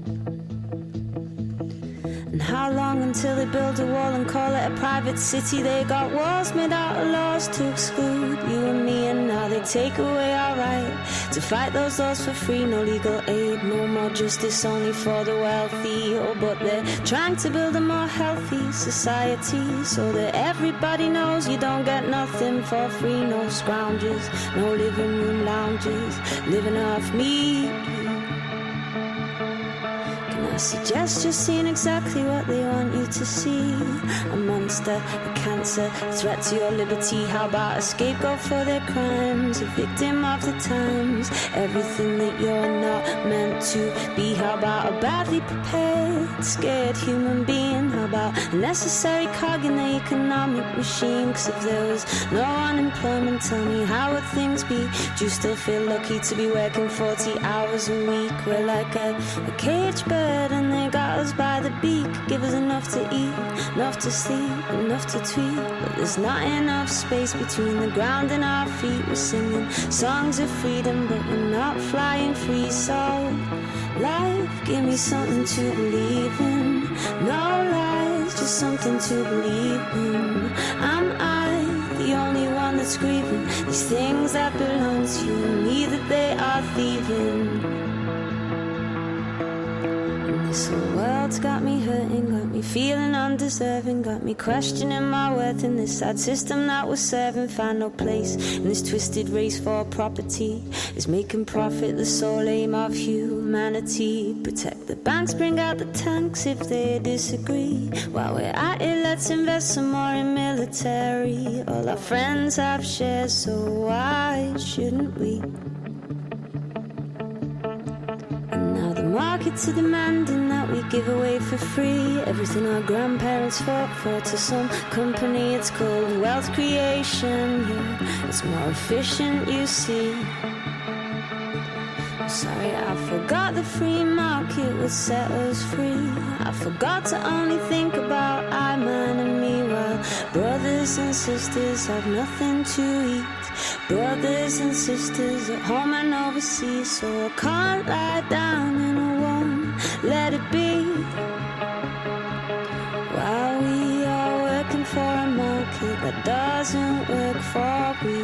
And how long until they build a wall and call it a private city? They got walls made out of laws to exclude you and me, and now they take away our right to fight those laws for free. No legal aid, no more justice, only for the wealthy. Oh, but they're trying to build a more healthy society, so that everybody knows you don't get nothing for free. No scroungers, no living room lounges, living off me. I suggest just seeing exactly what they want you to see. A monster, a cancer, a threat to your liberty. How about a scapegoat for their crimes, a victim of the times, everything that you're not meant to be? How about a badly prepared, scared human being? How about a necessary cog in the economic machine? 'Cause if there was no unemployment, tell me, how would things be? Do you still feel lucky to be working 40 hours a week? We're like a caged bird, and they got us by the beak. Give us enough to eat, enough to sleep, enough to tweet, but there's not enough space between the ground and our feet. We're singing songs of freedom, but we're not flying free. So life, give me something to believe in. No lies, just something to believe in. Am I the only one that's grieving these things that belong to you and me, that they are thieving? This whole world's got me hurting, got me feeling undeserving, got me questioning my worth in this sad system that we're serving. Find no place in this twisted race for property. Is making profit the sole aim of humanity. Protect the banks, bring out the tanks if they disagree. While we're at it, let's invest some more in military. All our friends have shares, so why shouldn't we? The markets are demanding that we give away for free everything our grandparents fought for to some company. It's called wealth creation, yeah, it's more efficient, you see. I'm sorry, I forgot the free market would set us free. I forgot to only think about I, mine and me, while brothers and sisters have nothing to eat. Brothers and sisters at home and overseas, so I can't lie down and I won't let it be. While we are working for a market that doesn't work for we.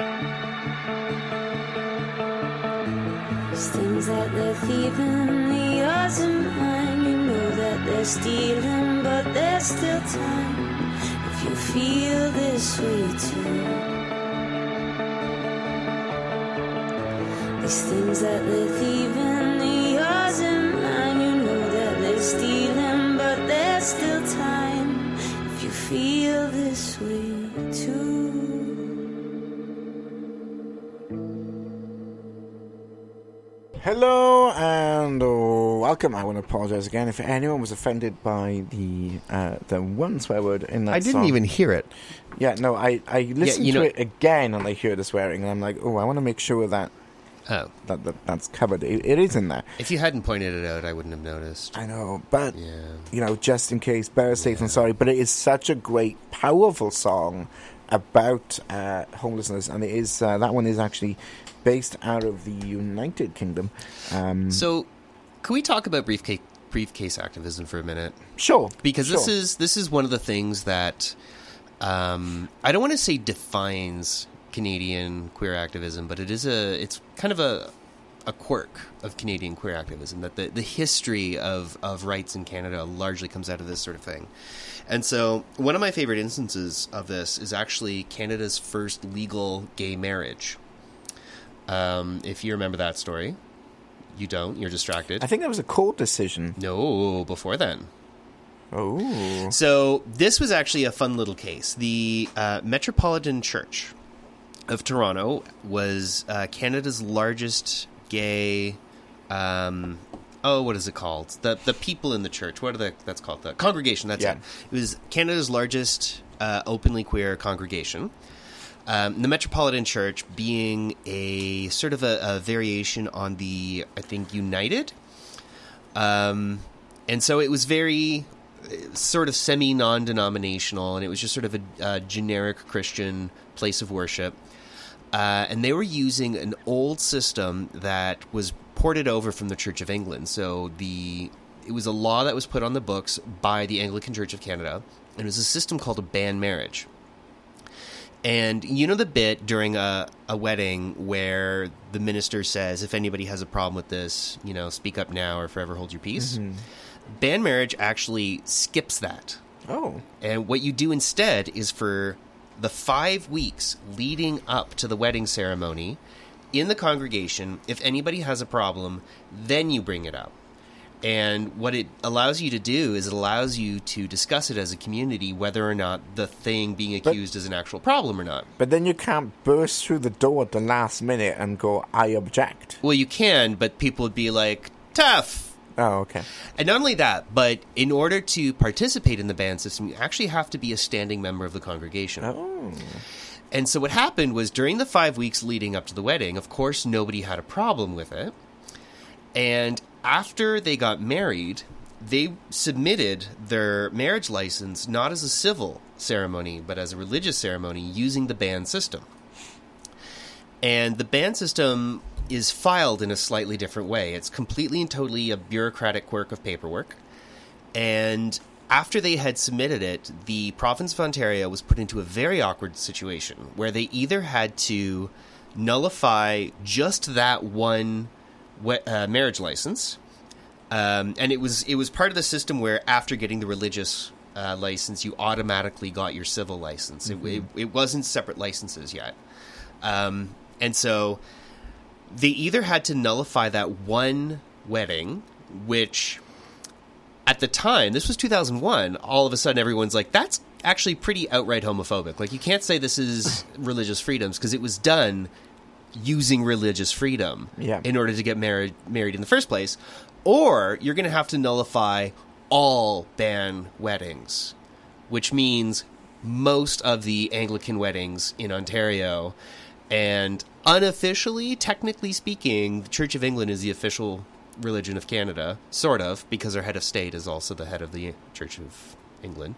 These things that they're thieving, the yours and mine, you know that they're stealing, but there's still time if you feel this way too. These things that they're thieving, the yours and mine, you know that they're stealing, but there's still time if you feel this way too. Hello and welcome. I want to apologize again if anyone was offended by the one swear word in that I didn't song. even hear it. Yeah, no, I listened to it again and I hear the swearing and I'm like, oh, I want to make sure that Oh. That's covered. It is in there. If you hadn't pointed it out, I wouldn't have noticed. I know, but, Yeah. Just in case, better safe than sorry. But it is such a great, powerful song about homelessness, and it is that one is actually based out of the United Kingdom. So, can we talk about briefcase activism for a minute? Sure. Because this is one of the things that I don't want to say defines Canadian queer activism, but it's kind of a quirk of Canadian queer activism, that the history of rights in Canada largely comes out of this sort of thing. And so one of my favorite instances of this is actually Canada's first legal gay marriage. If you remember that story. You don't. You're distracted. I think that was a court decision. No, before then. Oh. So this was actually a fun little case. The Metropolitan Church of Toronto was Canada's largest gay... what is it called? The people in the church. That's called? The congregation. That's it. It was Canada's largest openly queer congregation. The Metropolitan Church being a sort of a variation on the, I think, United. And so it was very sort of semi-non-denominational, and it was just sort of a generic Christian place of worship. And they were using an old system that was ported over from the Church of England. So it was a law that was put on the books by the Anglican Church of Canada, and it was a system called a banned marriage. And you know the bit during a wedding where the minister says, if anybody has a problem with this, speak up now or forever hold your peace? Mm-hmm. Banned marriage actually skips that. Oh. And what you do instead is for the 5 weeks leading up to the wedding ceremony in the congregation, if anybody has a problem, then you bring it up. And what it allows you to do is it allows you to discuss it as a community, whether or not the thing being accused is an actual problem or not. But then you can't burst through the door at the last minute and go, I object. Well, you can, but people would be like, tough. Oh, okay. And not only that, but in order to participate in the band system, you actually have to be a standing member of the congregation. Oh. And so what happened was during the 5 weeks leading up to the wedding, of course, nobody had a problem with it. And after they got married, they submitted their marriage license not as a civil ceremony, but as a religious ceremony using the band system. And the band system is filed in a slightly different way. It's completely and totally a bureaucratic quirk of paperwork. And after they had submitted it, the province of Ontario was put into a very awkward situation where they either had to nullify just that one marriage license, and it was part of the system where after getting the religious license, you automatically got your civil license. Mm-hmm. It wasn't separate licenses yet, and so they either had to nullify that one wedding, which at the time, this was 2001, all of a sudden everyone's like, that's actually pretty outright homophobic. Like, you can't say this is religious freedoms because it was done using religious freedom in order to get married in the first place, or you're going to have to nullify all banned weddings, which means most of the Anglican weddings in Ontario. And unofficially, technically speaking, the Church of England is the official religion of Canada, sort of, because our head of state is also the head of the Church of England.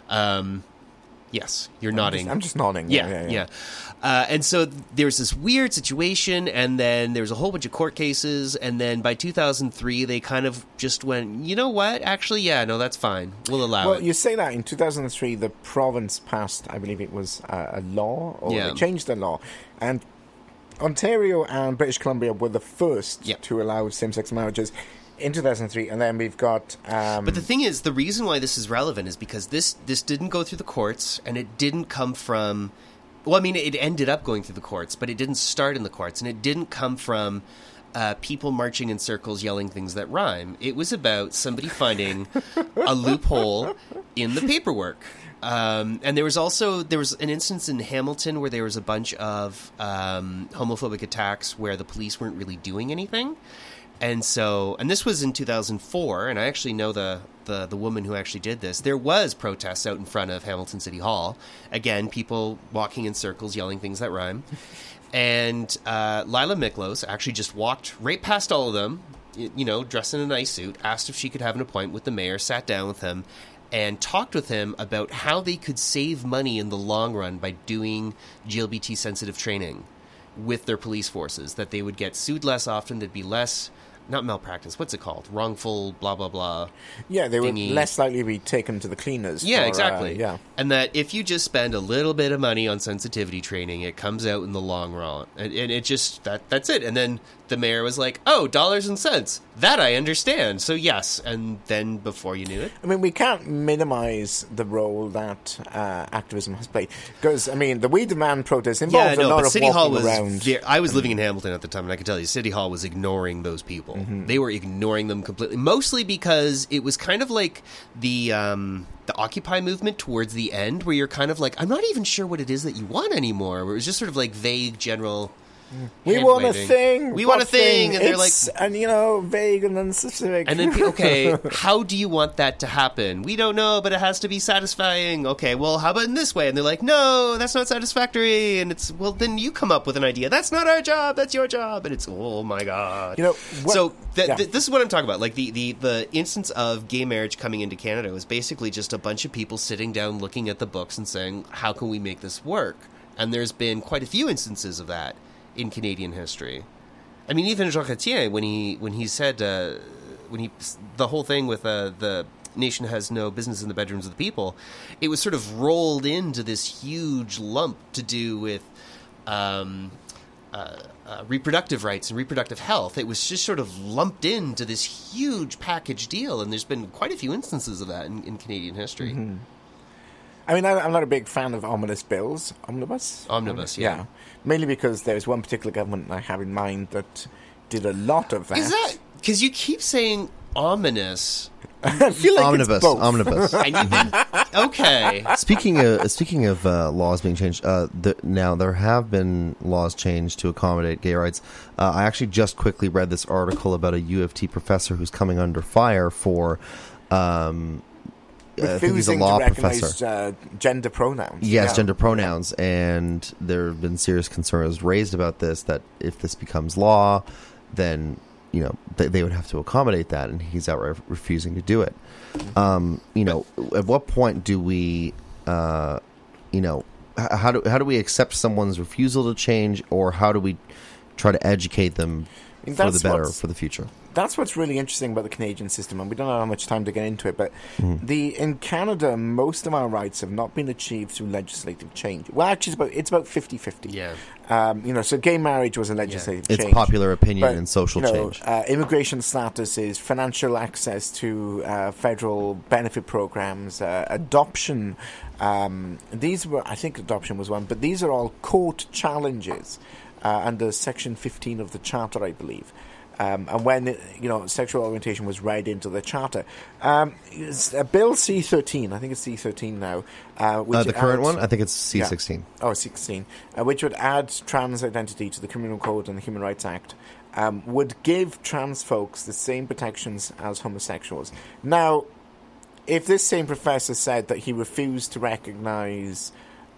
Yes, you're nodding. I'm just nodding. Yeah. And so there's this weird situation, and then there's a whole bunch of court cases, and then by 2003, they kind of just went, you know what? Actually, that's fine. We'll allow it. Well, you say that in 2003, the province passed, I believe it was a law, or they changed the law, and Ontario and British Columbia were the first to allow same-sex marriages in 2003, and then we've got... But the thing is, the reason why this is relevant is because this didn't go through the courts, and it didn't come from... Well, I mean, it ended up going through the courts, but it didn't start in the courts, and it didn't come from people marching in circles yelling things that rhyme. It was about somebody finding a loophole in the paperwork. And there was an instance in Hamilton where there was a bunch of homophobic attacks where the police weren't really doing anything. And this was in 2004, and I actually know the woman who actually did this. There was protests out in front of Hamilton City Hall. Again, people walking in circles, yelling things that rhyme. And Lila Miklos actually just walked right past all of them, dressed in a nice suit, asked if she could have an appointment with the mayor, sat down with him, and talked with him about how they could save money in the long run by doing GLBT-sensitive training with their police forces, that they would get sued less often, there'd be less... Not malpractice. What's it called? Wrongful, blah, blah, blah. Yeah, they would less likely be taken to the cleaners. Yeah, exactly. And that if you just spend a little bit of money on sensitivity training, it comes out in the long run. And it just, that's it. And then the mayor was like, oh, dollars and cents. That I understand. So yes. And then before you knew it. I mean, we can't minimize the role that activism has played. Because, I mean, the We Demand protest involved a lot of City Hall was around. I was living in Hamilton at the time, and I can tell you, City Hall was ignoring those people. Mm-hmm. They were ignoring them completely, mostly because it was kind of like the Occupy movement towards the end, where you're kind of like, I'm not even sure what it is that you want anymore. Where it was just sort of like vague, general. We want a thing. We want a thing, and they're like, and vague and unspecific. And then, okay, how do you want that to happen? We don't know, but it has to be satisfying. Okay, well, how about in this way? And they're like, no, that's not satisfactory. And it's, well, then you come up with an idea. That's not our job. That's your job. And it's, oh my god. So this is what I'm talking about. Like the instance of gay marriage coming into Canada was basically just a bunch of people sitting down, looking at the books, and saying, how can we make this work? And there's been quite a few instances of that in Canadian history. I mean, even Jean Chrétien, when he said the whole thing with the nation has no business in the bedrooms of the people, it was sort of rolled into this huge lump to do with reproductive rights and reproductive health. It was just sort of lumped into this huge package deal, and there's been quite a few instances of that in Canadian history. Mm-hmm. I mean, I'm not a big fan of omnibus bills. Omnibus, yeah. Mainly because there's one particular government I have in mind that did a lot of that. Is that... Because you keep saying ominous. I feel like omnibus. And you've been... Okay. Speaking of laws being changed, now there have been laws changed to accommodate gay rights. I actually just quickly read this article about a U of T professor who's coming under fire for... I think he's a law professor. Gender pronouns. Yes, gender pronouns. And there have been serious concerns raised about this, that if this becomes law, then, they would have to accommodate that. And he's outright refusing to do it. At what point do we, how do we accept someone's refusal to change, or how do we try to educate them for the better, for the future? That's what's really interesting about the Canadian system, and we don't have much time to get into it, but in Canada, most of our rights have not been achieved through legislative change. Well, actually, it's about 50-50. Yeah. So gay marriage was a legislative change. It's popular opinion and social change. Immigration status is financial access to federal benefit programs, adoption. I think adoption was one, but these are all court challenges under Section 15 of the Charter, I believe. And when sexual orientation was read into the charter, Bill C-13, I think it's C-13 now. The current one, I think it's C-16. Yeah. Oh, C-16, which would add trans identity to the Criminal Code and the Human Rights Act, would give trans folks the same protections as homosexuals. Now, if this same professor said that he refused to recognize,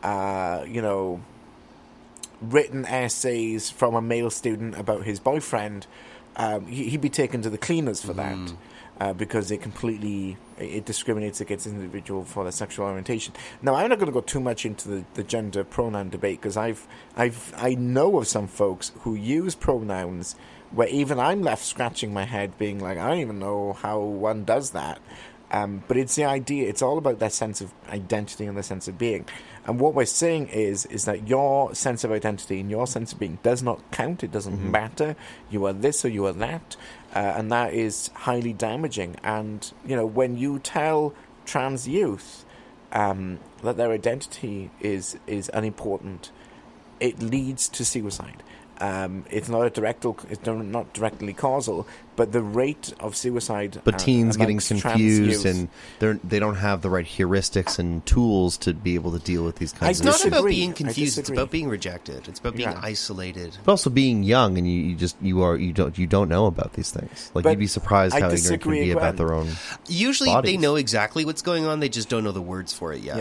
written essays from a male student about his boyfriend, he'd be taken to the cleaners for that, because it discriminates against an individual for their sexual orientation. Now, I'm not going to go too much into the gender pronoun debate, because I know of some folks who use pronouns where even I'm left scratching my head, being like, I don't even know how one does that. But it's the idea. It's all about that sense of identity and the sense of being. And what we're saying is that your sense of identity and your sense of being does not count. It doesn't matter. You are this or you are that. And that is highly damaging. And, when you tell trans youth that their identity is unimportant, it leads to suicide. It's not not directly causal, but the rate of suicide. But teens getting confused, and they don't have the right heuristics and tools to be able to deal with these kinds of issues. It's not about being confused; it's about being rejected. It's about being isolated. But also being young, and you don't know about these things. Like, you'd be surprised how ignorant can be about their own. Usually, bodies. They know exactly what's going on. They just don't know the words for it yet. Yeah.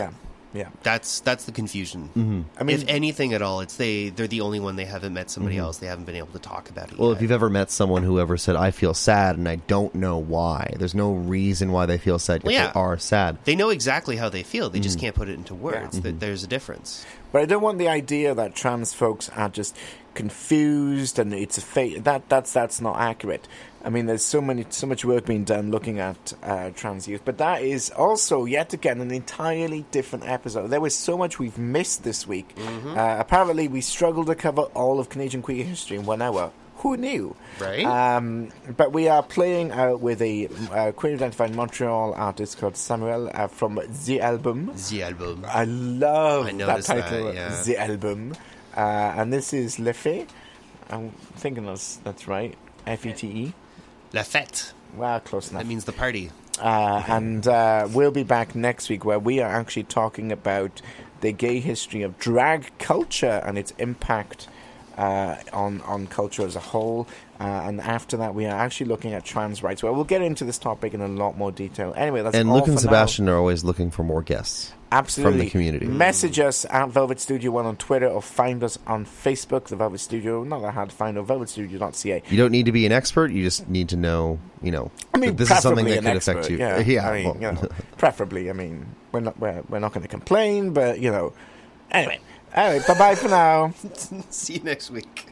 Yeah. That's the confusion. Mm-hmm. I mean, if anything at all, it's they're the only one they haven't met somebody else. They haven't been able to talk about it Well, yet. if you've ever met someone who ever said, I feel sad and I don't know why, there's no reason why they feel sad, Well, yet yeah. they are sad. They know exactly how they feel. They just can't put it into words. Mm-hmm. There's a difference. but I don't want the idea that trans folks are just confused and it's a fake. That's not accurate. I mean, there's so much work being done looking at trans youth, but that is also yet again an entirely different episode. There was so much we've missed this week. Apparently, we struggled to cover all of Canadian queer history in 1 hour. Who knew? Right. But we are playing with a queer-identified Montreal artist called Samuel from The Album. The Album. I love that noticed title, that, yeah. The Album. And this is Le Fete. I'm thinking that's right. Fete. La Fête. Well, close enough. That means the party. And we'll be back next week where we are actually talking about the gay history of drag culture and its impact on culture as a whole. And after that, we are actually looking at trans rights. Well, we'll get into this topic in a lot more detail. Anyway, that's And all Luke and for Sebastian are always looking for more guests. Absolutely. From the community. Message us at Velvet Studio 1 on Twitter or find us on Facebook, The Velvet Studio. Not that hard to find, or velvetstudio.ca. You don't need to be an expert. You just need to know, I mean, that this is something preferably that an could expert, affect you. Yeah, I mean, preferably. I mean, we're not going to complain, but anyway, bye-bye for now. See you next week.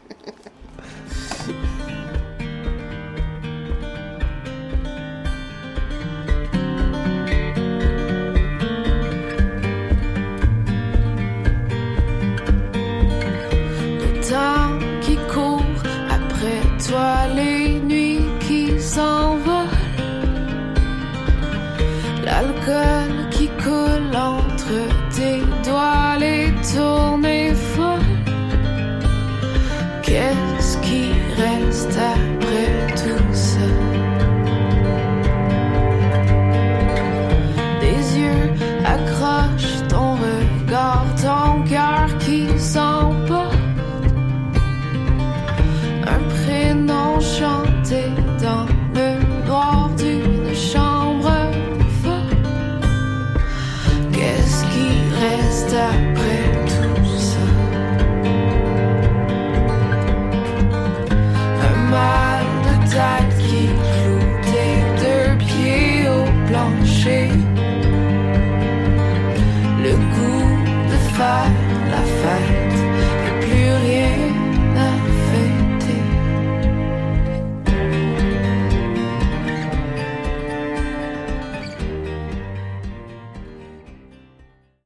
Temps qui court après toi, les nuits qui s'envolent, l'alcool qui coule